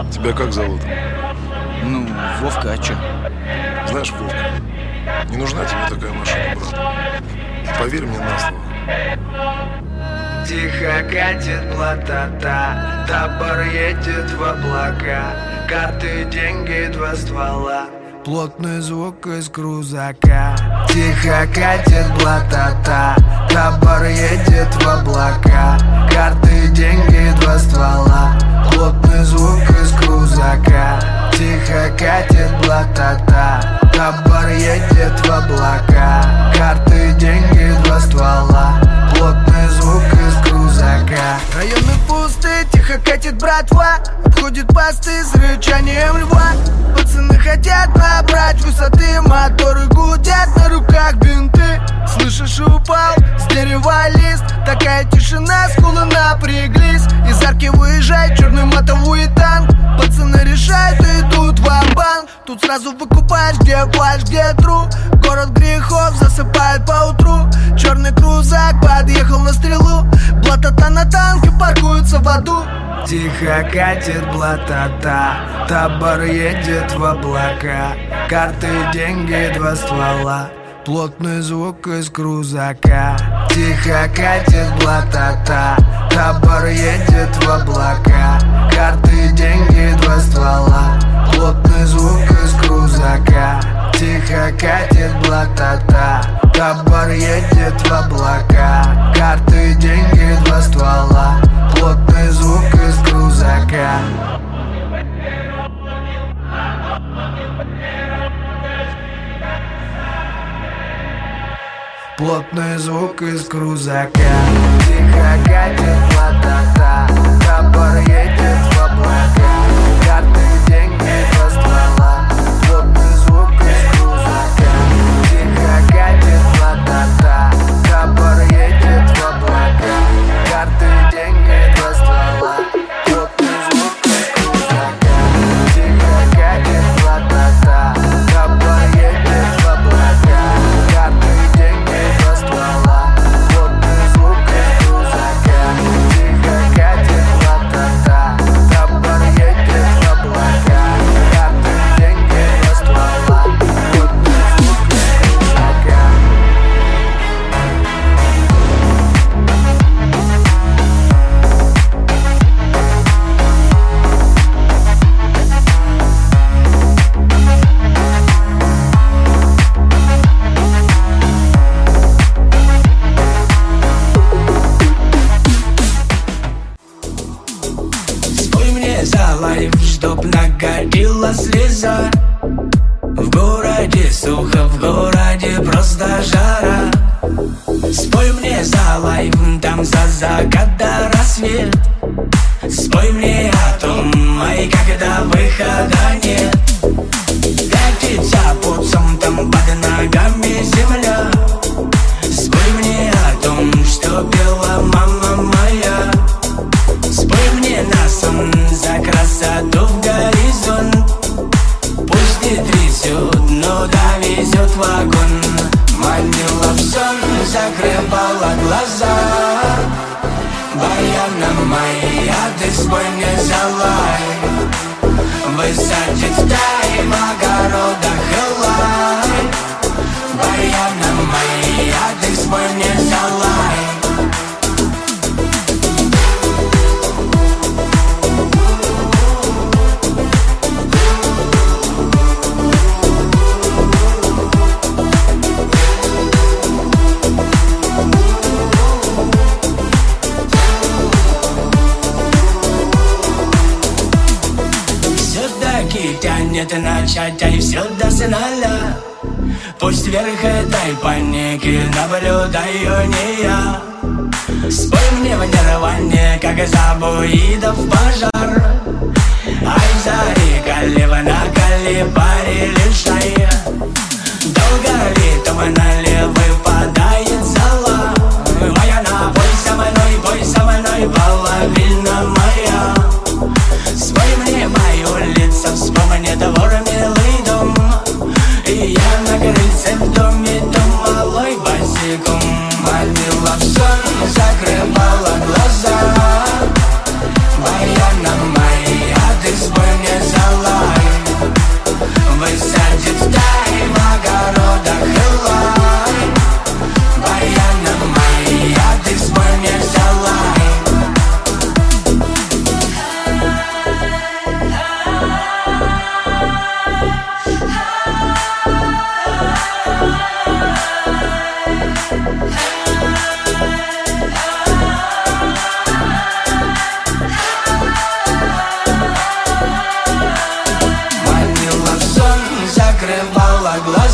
Тебя как зовут? Ну, Вовка, а чё? Знаешь, Вовка, не нужна тебе такая машина, брат. Поверь мне на слово. Тихо катит блатота, табор едет в облака, карты, деньги, два ствола, плотный звук из крузака. Тихо катит блатота, табор едет в облака, карты, деньги, два ствола, плотный звук из крузака. Тихо катит блатота, табор едет в облака, карты, деньги, два ствола, плотный звук из крузака. Районы пусты, тихо катит братва, обходит посты с рычанием льва. Пацаны хотят набрать высоты, моторы гудят, на руках бинты. Слышишь, упал с дерева лист, такая тишина, скулы напряглись. Из арки выезжает черный мотовой танк, пацаны решают, идут ва-банк. Тут сразу выкупаешь, где фальшь, где тру. Город грехов засыпает поутру. Черный крузак подъехал на стрелу, блатота на танке паркуется в аду. Тихо катит блатота, табор едет в облака, карты, деньги, два ствола, плотный звук из крузака. Тихо катит блатота, табор едет в облака, карты, деньги, два ствола, плотный звук из крузака. Тихо катит блатота, табор едет в облака, карты, деньги, два ствола, плотный звук из крузака. Плотный звук из крузака. Тихо катит блатота, табор едет в облака, карты, деньги, два ствола, плотный звук из крузака. Тихо катит блатота, табор едет в облака, карты, деньги, два ствола, плотный звук из крузака. Тихо катит блатота, табор едет в облака, карты, деньги, два ствола, плотный звук из крузака. Тихо катит блатота, табор едет в облака, карты, деньги, два ствола, плотный звук из крузака. Спой мне за лайф, чтоб нагорела слеза. В городе сухо, в городе просто жара. Спой мне за лайф, там за закат до рассвет. Спой мне о том, ай, когда выхода нет. Катится под там под ногами земля. Спой мне о том, что пела мама моя. Спой мне на сон за красоту в горизонт. Пусть не трясет, но довезет вагон. Манила в сон, закрывала глаза. Баяна моя, ты спой мне за лай. Высадит в тайм огородах лай. Баяна моя, ты спой мне за лай. Все-таки тянет начать, ай, все до финала. Пусть вверх этой паники наблюдаю не я. Спой мне в нирване, как забуидов пожар. Ай, зари, калива парили шея. Долго ли то налево выпадает зала. Баяна, пой со мной, половина моя. Спой мне мое лицо, вспомни двор, милый дом. И я на крыльце в доме, дом малой босиком. Манила в сон, закрывала глаза. Баяна моя, ты спой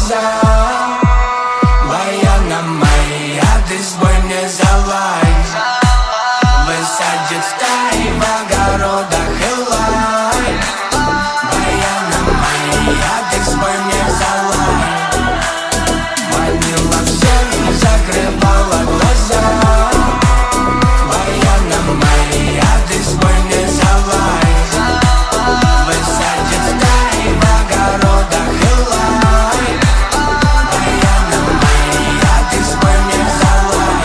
глаза. Баяна моя, ты свой мне залай. Высадит стаи в огородах и лай. Баяна моя, ты свой мне залай. Манила всех, закрывала глаза. Баяна моя, ты свой мне залай. Высадит стаи в огородах и лай. Баяна моя, ты свой мне залай.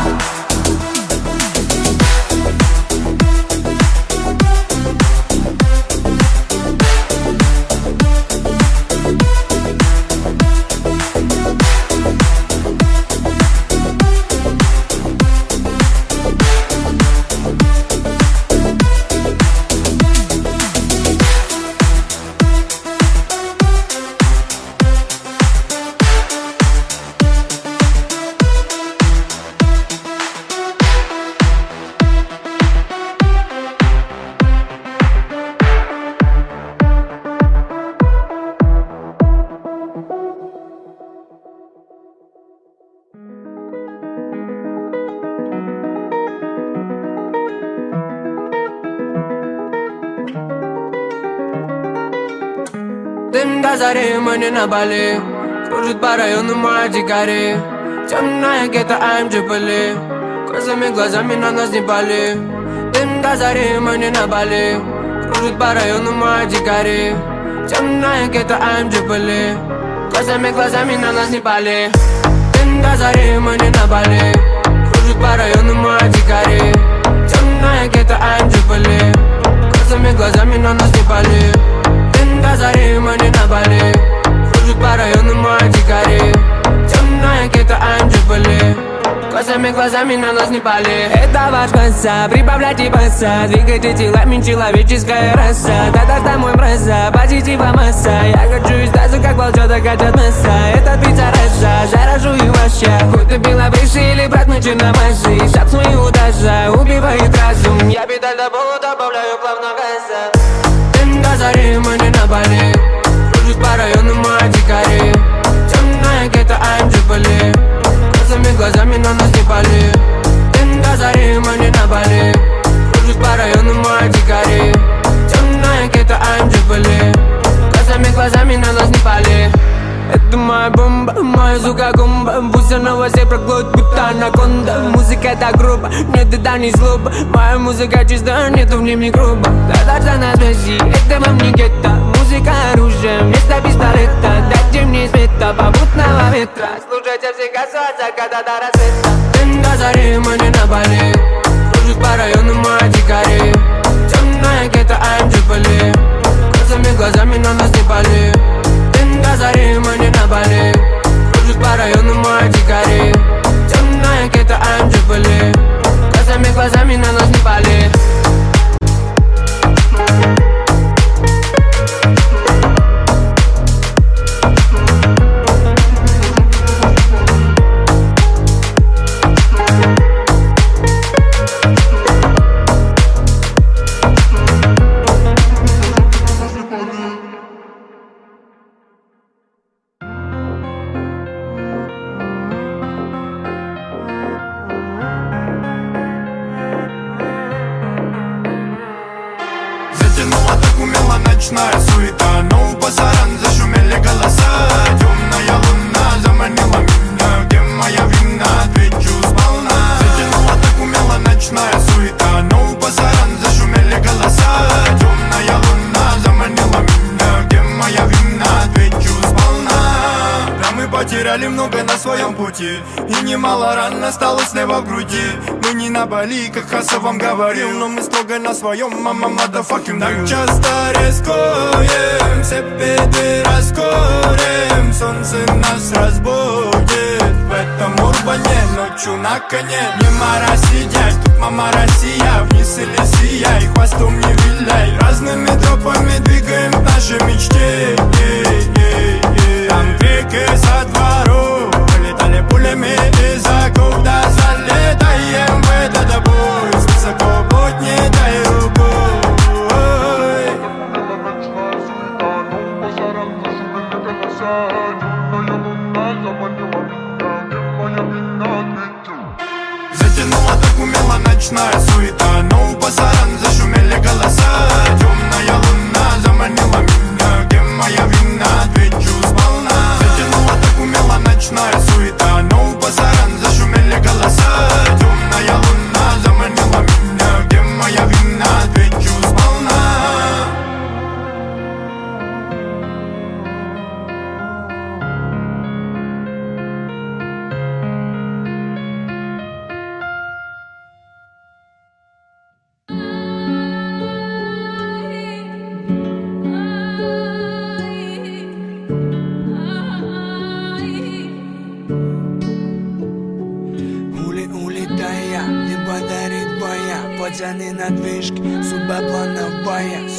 Дым до зари, мы не на Бали. Кружит по району моя дикари. Темная гетто, AMG пыли. Красными глазами на нас не пали. Дым до зари, мы не на Бали. Кружит по району моя дикари. Темная гетто, AMG пыли. Красными глазами на нас не пали. Дым до зари, мы не на Бали. Кружит по району моя дикари. Темная гетто, AMG пыли. Красными глазами на нас не пали. До зари, мы не на Бали. Кружит по району моя дикари. Темная гетто, AMG пыли. Косыми глазами на нас не пали. Это ваш баса, прибавляйте баса. Двигайте телами, человеческая раса. Да-да-да, мой мраза, позитива масса. Я хочу из таза, как волчата хотят мясо. Это пицца раса, заражу и ваша. Хоть ты белобрысый или брат, мы черномазый. Шаг свой удача, убивает разум. Я педаль до пола добавляю плавно газа. До зари, мы не на Бали. Кружит по району моя дикари. Темная гетто, AMG пыли. Красными глазами на нас не пали. До зари, мы не на Бали. Кружит по району моя дикари. Темная гетто, AMG пыли. Красными глазами на нас не пали. Это моя бомба, моя сука гумба. Пусть она вас всех проглотит, будто анаконда. Музыка это грубо, нет, это не злоба. Моя музыка чиста, нету в ней не грубо. Да-да-да на связи, это вам не гетто. Музыка оружие, вместо пистолета. Дайте мне света, попутного ветра. Слушайте все газы от заката до рассвета. Дым до зари, мы не на Бали. Кружит по району моя дикари. Темная гетто, AMG пыли. Красными глазами на нас не пали. До зари, мы не на Бали. Кружит по району моя дикари. Темная гетто, AMG пыли. Красными глазами на нас не пали. Ночная суета, но у базаран зашумели голоса. Темная луна заманила меня, где моя вина, отвечу сполна. Затянула так умело ночная суета, но у базаран зашумели голоса. Темная луна заманила меня, где моя вина, отвечу сполна. Да мы потеряли много на своем пути, и немало ран осталось слева в груди. Мы не на Бали, как Хаса вам говорил, но мы строго на своем, мама, motherfucking так часто рискуем, все беды раскроем. Солнце нас разбудит в этом урбане, ночью на коне. Не моросидять, тут мама Россия, вниз или сияй, хвостом не виляй. Разными тропами двигаем к нашей мечте. Там крики со двору, летали пулями из оков, да залетаем в этот бой. С высоко поднятой рукой. Ночная суета, но базаром зашумели голоса. Темная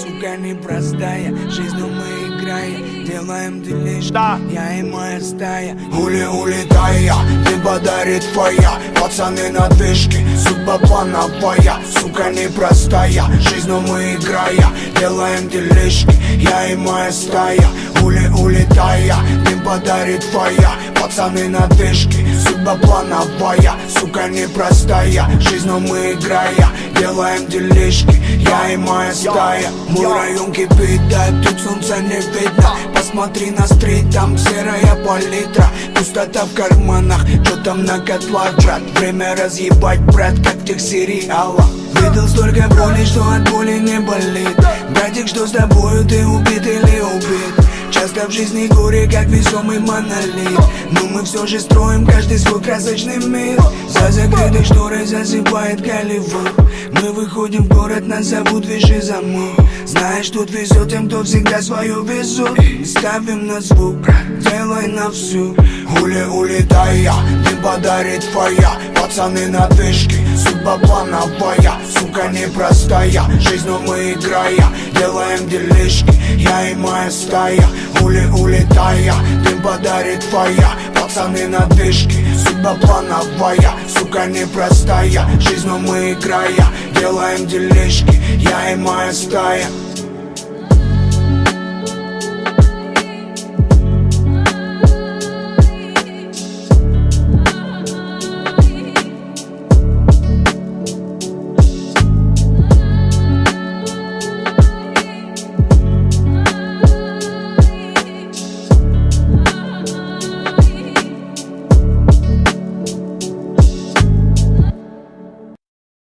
сука, непростая. Жизнью мы играем, делаем делишки, я и моя стая. Улетая, ты подарит фая. Пацаны на движке, судьба плановая. Сука, непростая, жизнью мы играем, делаем делишки, я и моя стая. Улетая, ты подарит фая. Пацаны на движке, судьба плановая. Сука, непростая, жизнью мы играем, делаем делишки, я и моя стая. Мой район кипит, да, тут солнца не видно. Посмотри на стрит, там серая палитра. Пустота в карманах, что там на котлах, брат? Время разъебать, брат, как в тех сериалах. Видел столько боли, что от боли не болит. Братик, что с тобою, ты убит или убит? Часто в жизни горе, как весомый монолит. Но мы все же строим каждый свой красочный мир. За закрытой шторой засыпает Голливуд. Мы выходим в город, нас зовут Виши Замок. Знаешь, тут везет тем, кто всегда свою везут. Ставим на звук, делай на всю. Улетая, ты подарит фая. Пацаны на движке, судьба плановая. Сука, непростая, жизнью мы играем, делаем делишки, я и моя стая. Улетая, ты подарит фая. Пацаны на движке, судьба плановая. Сука, непростая, жизнью мы играем, делаем делишки, я и моя стая.